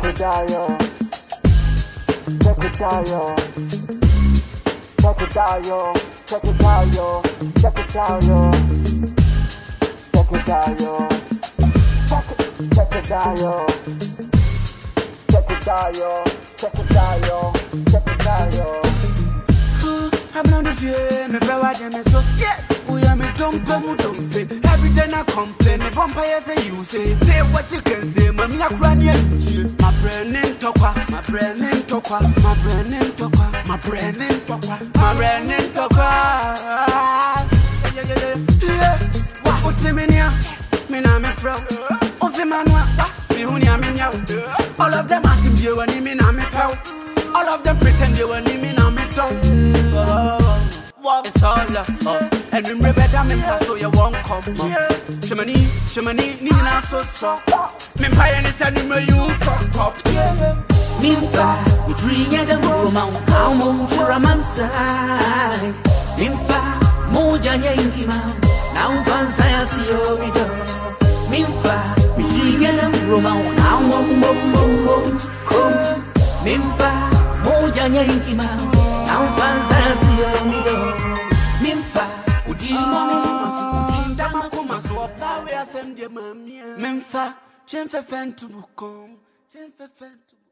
it out, yo. Check it out, yo. Check it out, yo. Check it out, yo. Check it out, yo. Check it out, yo. Check it out, yo. Check it out, yo. Check it out, yo. Check it out, yo. I'm not the fear, me feel like I'm so yeah. We are me dump. Every day I complain, me vampire say you say what you can say, mommy I cry near. My brain in tokwa, my brain in tokwa, my brain in tokwa, my brain in tokwa, my brain in tokwa. Yeah, what you mean ya? Me na me from. Ofi manwa, me hunya me nyaw. All of them are team you and me na me pow. All of them pretend you and me na me tongue. It's all love, and remember that me so you won't come. Shimani, need not so. Me pay any send you fuck up. Minfa, we drink at the woman, how much for a man's side. Minfa, Mojanya Inkima, now fans I see you with her. Minfa, we drink at the woman, how much come. Minfa, Mojanya Inkima, now fans I see you with her. Minfa, Udi Mommy, Damakuma, so power send your mammy. Minfa, Chen for fan to come, Chen for fan to